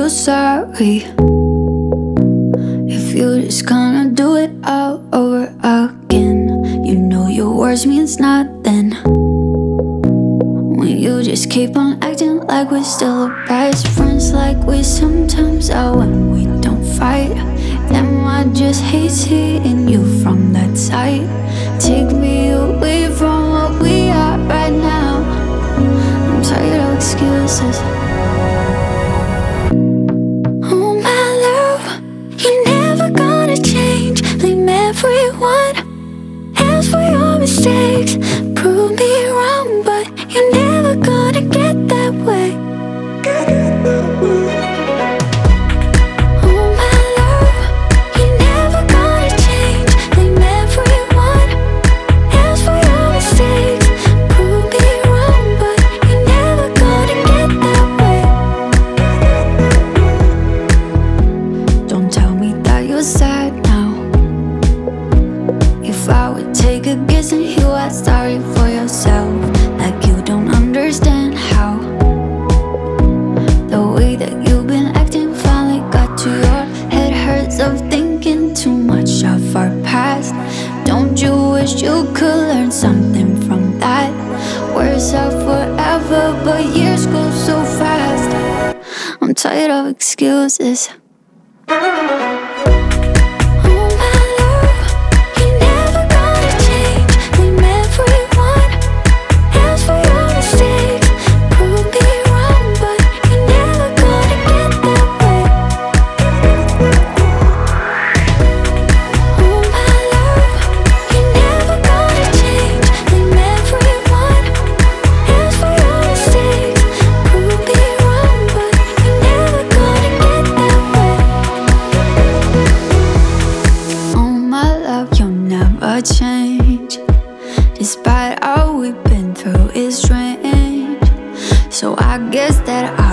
you sorry if you just gonna do it all over again. You know your words means nothing when you just keep on acting like we're still the best friends, like we sometimes are when we don't fight. Damn, I just hate seeing you from that side. Take me away from what we are right now. I'm tired of excuses. Oh my love, you're never gonna change. Blame everyone else for your mistakes. Prove me wrong, but you're never gonna get that way. Oh my love, you're never gonna change. Blame everyone else for your mistakes. Prove me wrong, but you're never gonna get that way. Don't tell me that you're sad now. If I would take a guess and you are sorry for yourself, like you don't understand how the way that you've been acting finally got to your head. Hurts of thinking too much of our past. Don't you wish you could learn something from that? Words are forever, but years go so fast. I'm tired of excuses. Change, despite all we've been through is strange. So I guess that